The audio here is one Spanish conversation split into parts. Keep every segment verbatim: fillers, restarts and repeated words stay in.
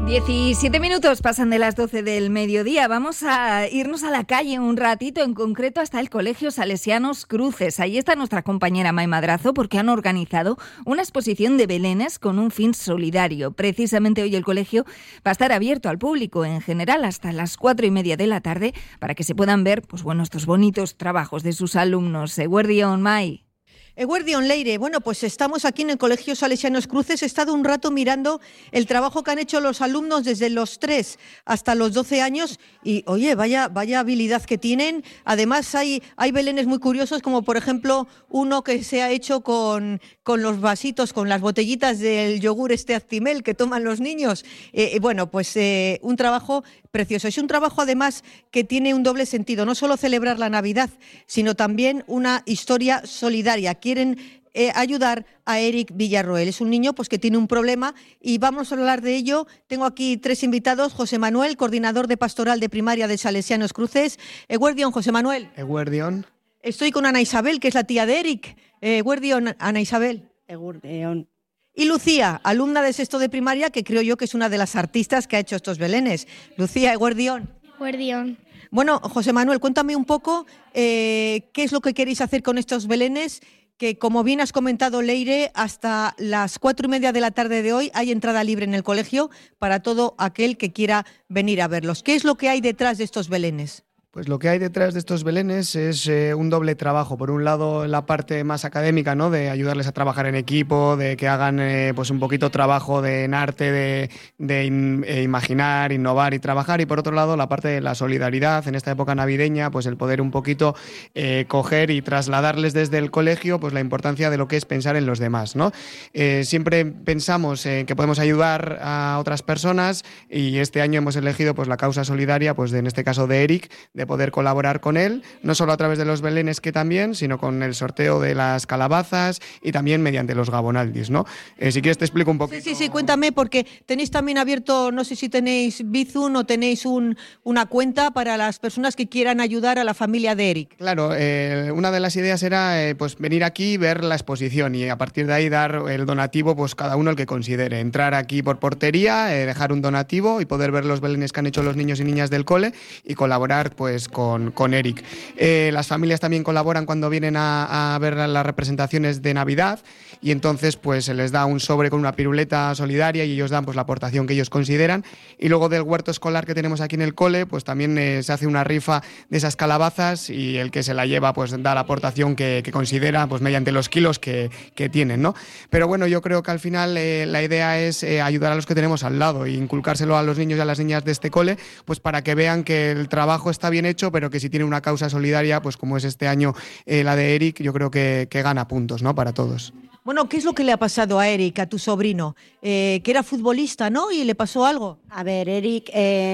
diecisiete minutos pasan de las doce del mediodía. Vamos a irnos a la calle un ratito, en concreto hasta el Colegio Salesianos Cruces. Ahí está nuestra compañera May Madrazo, porque han organizado una exposición de belenes con un fin solidario. Precisamente hoy el colegio va a estar abierto al público en general hasta las cuatro y media de la tarde para que se puedan ver, pues bueno, estos bonitos trabajos de sus alumnos. Eguerdión, May. Eguerdión, Leire, bueno, pues estamos aquí en el Colegio Salesianos Cruces. He estado un rato mirando el trabajo que han hecho los alumnos desde los tres hasta los doce años y, oye, vaya, vaya habilidad que tienen. Además, hay, hay belenes muy curiosos, como por ejemplo uno que se ha hecho con, con los vasitos, con las botellitas del yogur este Actimel que toman los niños. Eh, bueno, pues eh, un trabajo precioso. Es un trabajo, además, que tiene un doble sentido. No solo celebrar la Navidad, sino también una historia solidaria. Quieren eh, ayudar a Eric Villarroel. Es un niño pues, que tiene un problema y vamos a hablar de ello. Tengo aquí tres invitados. José Manuel, coordinador de pastoral de primaria de Salesianos Cruces. Eguerdión, José Manuel. Eguerdión. Estoy con Ana Isabel, que es la tía de Eric. Eguerdión, Ana Isabel. Eguerdión. Y Lucía, alumna de sexto de primaria, que creo yo que es una de las artistas que ha hecho estos belenes. Lucía, Eguerdión. Eguerdión. Bueno, José Manuel, cuéntame un poco eh, qué es lo que queréis hacer con estos belenes, que como bien has comentado, Leire, hasta las cuatro y media de la tarde de hoy hay entrada libre en el colegio para todo aquel que quiera venir a verlos. ¿Qué es lo que hay detrás de estos belenes? Pues lo que hay detrás de estos belenes es eh, un doble trabajo. Por un lado, la parte más académica, ¿no?, de ayudarles a trabajar en equipo, de que hagan eh, pues un poquito trabajo de, en arte, de, de in, eh, imaginar, innovar y trabajar. Y por otro lado, la parte de la solidaridad en esta época navideña, pues el poder un poquito eh, coger y trasladarles desde el colegio pues la importancia de lo que es pensar en los demás, ¿no? Eh, siempre pensamos eh, que podemos ayudar a otras personas y este año hemos elegido pues la causa solidaria, pues de, en este caso de Eric, de poder colaborar con él, no solo a través de los belenes que también, sino con el sorteo de las calabazas y también mediante los gabonaldis, ¿no? Eh, si quieres te explico un poquito. Sí, sí, sí, cuéntame, porque tenéis también abierto, no sé si tenéis Bizum o tenéis un, una cuenta para las personas que quieran ayudar a la familia de Eric. Claro, eh, una de las ideas era eh, pues venir aquí, ver la exposición y a partir de ahí dar el donativo, pues cada uno el que considere. Entrar aquí por portería, eh, dejar un donativo y poder ver los belenes que han hecho los niños y niñas del cole y colaborar, pues Con, con Eric. Eh, las familias también colaboran cuando vienen a, a ver las representaciones de Navidad y entonces pues se les da un sobre con una piruleta solidaria y ellos dan pues la aportación que ellos consideran. Y luego del huerto escolar que tenemos aquí en el cole, pues también eh, se hace una rifa de esas calabazas y el que se la lleva pues da la aportación que, que considera pues mediante los kilos que, que tienen, ¿no? Pero bueno, yo creo que al final eh, la idea es eh, ayudar a los que tenemos al lado e inculcárselo a los niños y a las niñas de este cole, pues para que vean que el trabajo está bien hecho, pero que si tiene una causa solidaria, pues como es este año eh, la de Eric, yo creo que, que gana puntos, ¿no?, para todos. Bueno, ¿qué es lo que le ha pasado a Eric, a tu sobrino? Eh, que era futbolista, ¿no? ¿Y le pasó algo? A ver, Eric,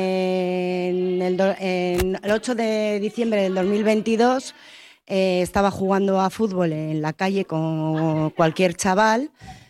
eh, en, el do, en el ocho de diciembre del dos mil veintidós eh, estaba jugando a fútbol en la calle con cualquier chaval.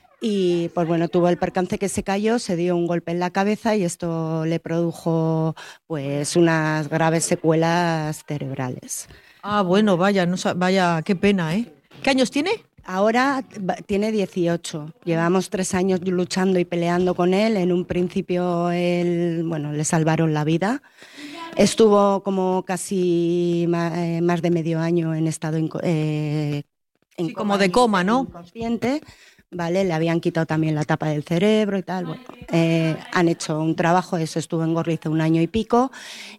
Y pues bueno, tuvo el percance que se cayó, se dio un golpe en la cabeza y esto le produjo pues unas graves secuelas cerebrales. Ah, bueno, vaya, no, vaya, qué pena, ¿eh? ¿Qué años tiene? Ahora tiene dieciocho. Llevamos tres años luchando y peleando con él. En un principio él, bueno, le salvaron la vida. Estuvo como casi más de medio año en estado eh, en sí, como de coma, ¿no? Inconsciente. Vale, le habían quitado también la tapa del cerebro y tal. Bueno, eh, han hecho un trabajo, eso estuvo en Gorlice un año y pico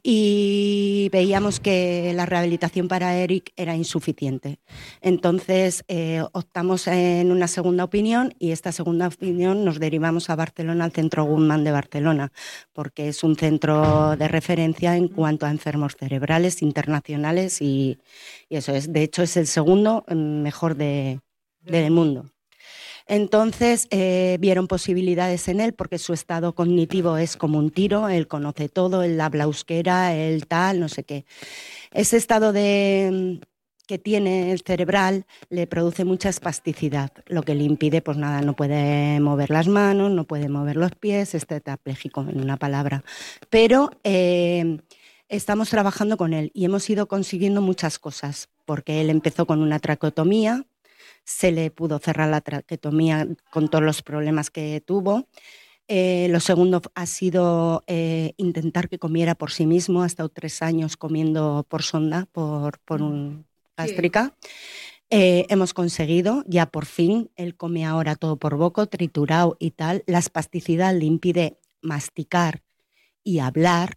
y veíamos que la rehabilitación para Eric era insuficiente. Entonces eh, optamos en una segunda opinión y esta segunda opinión nos derivamos a Barcelona, al Centro Guttmann de Barcelona, porque es un centro de referencia en cuanto a enfermos cerebrales internacionales y, y eso es, de hecho es el segundo mejor de, del mundo. Entonces eh, vieron posibilidades en él porque su estado cognitivo es como un tiro, él conoce todo, él habla euskera, él tal, no sé qué. Ese estado de, que tiene el cerebral le produce mucha espasticidad, lo que le impide, pues nada, no puede mover las manos, no puede mover los pies, es tetrapléjico en una palabra. Pero eh, estamos trabajando con él y hemos ido consiguiendo muchas cosas, porque él empezó con una traqueotomía, se le pudo cerrar la traqueotomía con todos los problemas que tuvo. Eh, lo segundo ha sido eh, intentar que comiera por sí mismo. Ha estado tres años comiendo por sonda, por, por un gástrica. Sí. Eh, hemos conseguido, ya por fin, él come ahora todo por boca, triturado y tal. La espasticidad le impide masticar y hablar.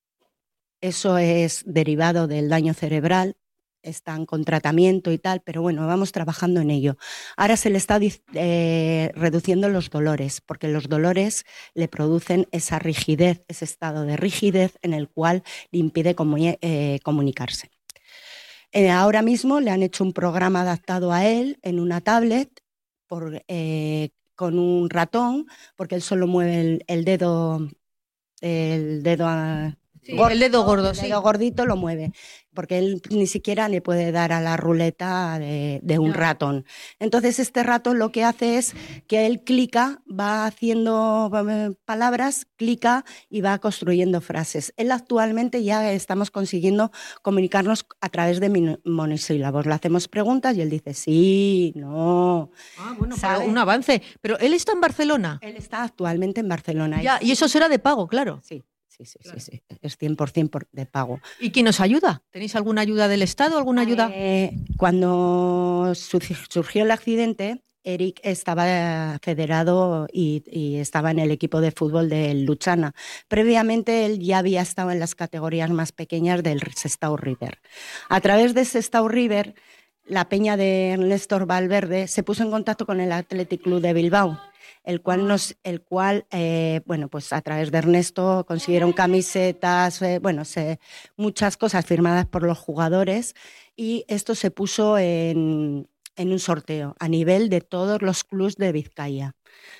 Eso es derivado del daño cerebral. Están con tratamiento y tal, pero bueno, vamos trabajando en ello. Ahora se le está eh, reduciendo los dolores, porque los dolores le producen esa rigidez, ese estado de rigidez en el cual le impide comu- eh, comunicarse. Eh, ahora mismo le han hecho un programa adaptado a él en una tablet por, eh, con un ratón, porque él solo mueve el, el dedo, el dedo a, Sí, gordo, el dedo gordo, el sí. dedo gordito lo mueve, porque él ni siquiera le puede dar a la ruleta de, de un no. ratón. Entonces este ratón lo que hace es que él clica, va haciendo palabras, clica y va construyendo frases. Él actualmente ya estamos consiguiendo comunicarnos a través de monosílabos. Le hacemos preguntas y él dice sí, no. Ah, bueno, pero un avance. Pero él está en Barcelona. Él está actualmente en Barcelona. Ya, y eso será de pago, claro. Sí. Sí, sí, claro. sí, sí, es cien por ciento de pago. ¿Y quién nos ayuda? ¿Tenéis alguna ayuda del Estado, alguna ayuda? Eh, cuando surgió el accidente, Eric estaba federado y, y estaba en el equipo de fútbol del Luchana. Previamente él ya había estado en las categorías más pequeñas del Sestao River. A través de Sestao River, la peña de Néstor Valverde se puso en contacto con el Athletic Club de Bilbao, el cual, nos, el cual eh, bueno, pues a través de Ernesto consiguieron camisetas, eh, bueno, se, muchas cosas firmadas por los jugadores, y esto se puso en, en un sorteo a nivel de todos los clubes de Vizcaya.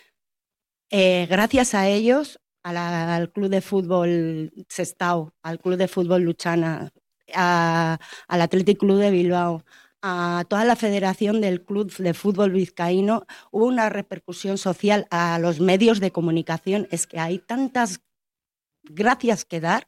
Eh, gracias a ellos, a la, al Club de Fútbol Sestao, al Club de Fútbol Luchana, a, al Athletic Club de Bilbao, a toda la Federación del Club de Fútbol Vizcaíno, hubo una repercusión social a los medios de comunicación. Es que hay tantas gracias que dar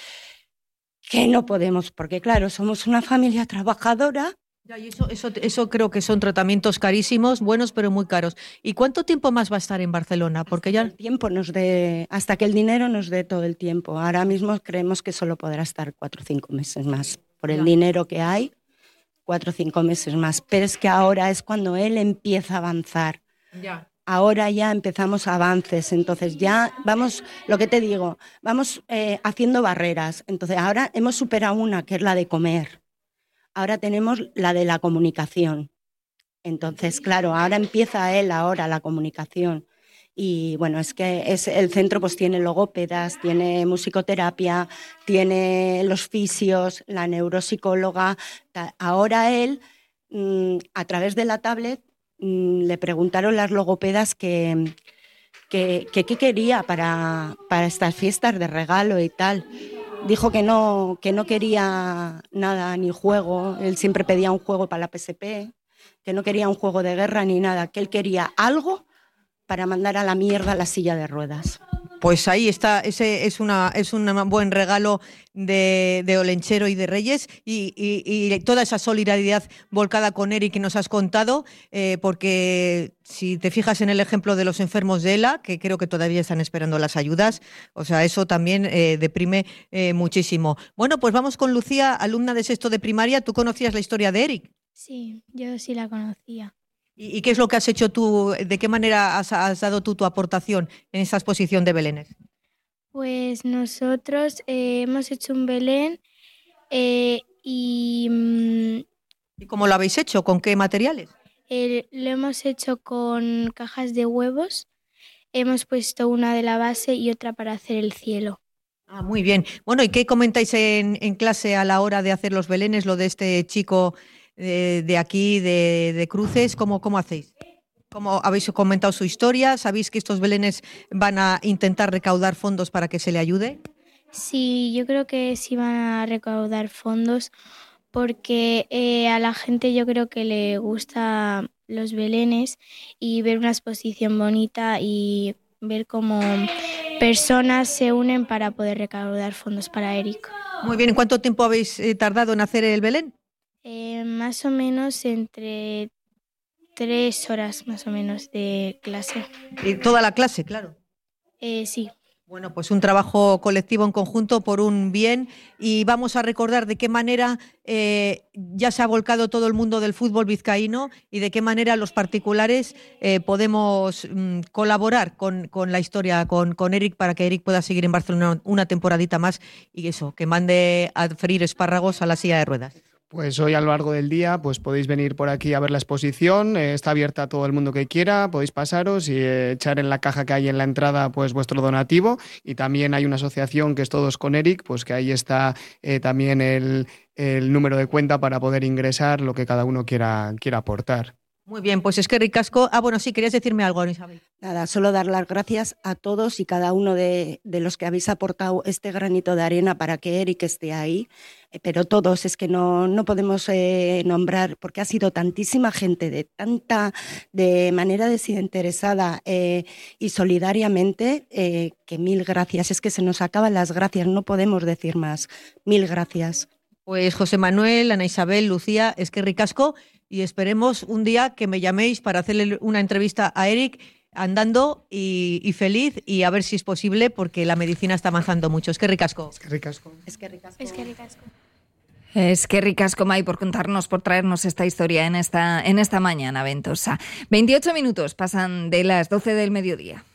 que no podemos, porque claro, somos una familia trabajadora. Ya, y eso, eso, eso creo que son tratamientos carísimos, buenos pero muy caros. ¿Y cuánto tiempo más va a estar en Barcelona? Porque hasta ya que el tiempo nos dé, hasta que el dinero nos dé todo el tiempo. Ahora mismo creemos que solo podrá estar cuatro o cinco meses más por el ya. dinero que hay. Cuatro o cinco meses más, pero es que ahora es cuando él empieza a avanzar. Ya. Ahora ya empezamos avances, entonces ya vamos, lo que te digo, vamos eh, haciendo barreras. Entonces ahora hemos superado una, que es la de comer. Ahora tenemos la de la comunicación. Entonces, claro, ahora empieza él ahora la comunicación. Y bueno, es que es, el centro pues tiene logópedas, tiene musicoterapia, tiene los fisios, la neuropsicóloga. Ahora él, a través de la tablet, le preguntaron las logopedas que qué que, que quería para, para estas fiestas de regalo y tal. Dijo que no, que no quería nada, ni juego. Él siempre pedía un juego para la P S P, que no quería un juego de guerra ni nada, que él quería algo para mandar a la mierda la silla de ruedas. Pues ahí está, ese es, una, es un buen regalo de, de Olenchero y de Reyes, y, y, y toda esa solidaridad volcada con Eric que nos has contado, eh, porque si te fijas en el ejemplo de los enfermos de ELA, que creo que todavía están esperando las ayudas, o sea, eso también eh, deprime eh, muchísimo. Bueno, pues vamos con Lucía, alumna de sexto de primaria. ¿Tú conocías la historia de Eric? Sí, yo sí la conocía. ¿Y qué es lo que has hecho tú? ¿De qué manera has, has dado tú tu aportación en esa exposición de Belénes? Pues nosotros eh, hemos hecho un Belén eh, y... Mmm, ¿Y cómo lo habéis hecho? ¿Con qué materiales? Eh, lo hemos hecho con cajas de huevos. Hemos puesto una de la base y otra para hacer el cielo. Ah, muy bien. Bueno, ¿y qué comentáis en, en clase a la hora de hacer los Belénes, lo de este chico de, de aquí, de, de Cruces? ¿Cómo, cómo hacéis? ¿Cómo habéis comentado su historia? ¿Sabéis que estos Belénes van a intentar recaudar fondos para que se le ayude? Sí, yo creo que sí van a recaudar fondos porque eh, a la gente yo creo que le gusta los Belénes y ver una exposición bonita y ver cómo personas se unen para poder recaudar fondos para Eric. Muy bien, ¿en cuánto tiempo habéis eh, tardado en hacer el Belén? Eh, más o menos entre tres horas más o menos de clase. Y toda la clase, claro. Eh, sí. Bueno, pues un trabajo colectivo en conjunto por un bien, y vamos a recordar de qué manera eh, ya se ha volcado todo el mundo del fútbol vizcaíno y de qué manera los particulares eh, podemos mm, colaborar con, con la historia, con, con Eric, para que Eric pueda seguir en Barcelona una temporadita más y eso, que mande a freír espárragos a la silla de ruedas. Pues hoy a lo largo del día pues podéis venir por aquí a ver la exposición, eh, está abierta a todo el mundo que quiera, podéis pasaros y eh, echar en la caja que hay en la entrada pues vuestro donativo, y también hay una asociación que es Todos con Eric, pues que ahí está eh, también el, el número de cuenta para poder ingresar lo que cada uno quiera, quiera aportar. Muy bien, pues es que ricasco. Ah, bueno, sí, querías decirme algo, Isabel. Nada, solo dar las gracias a todos y cada uno de, de los que habéis aportado este granito de arena para que Eric esté ahí, eh, pero todos, es que no, no podemos eh, nombrar, porque ha sido tantísima gente, de tanta, de manera desinteresada eh, y solidariamente, eh, que mil gracias, es que se nos acaban las gracias, no podemos decir más, mil gracias. Pues José Manuel, Ana Isabel, Lucía, es que ricasco, y esperemos un día que me llaméis para hacerle una entrevista a Eric andando y, y feliz, y a ver si es posible, porque la medicina está avanzando mucho. Es que ricasco. Es que ricasco. Es que ricasco. Es que ricasco. Es que ricasco, Mai, por contarnos, por traernos esta historia en esta, en esta mañana ventosa. veintiocho minutos pasan de las doce del mediodía.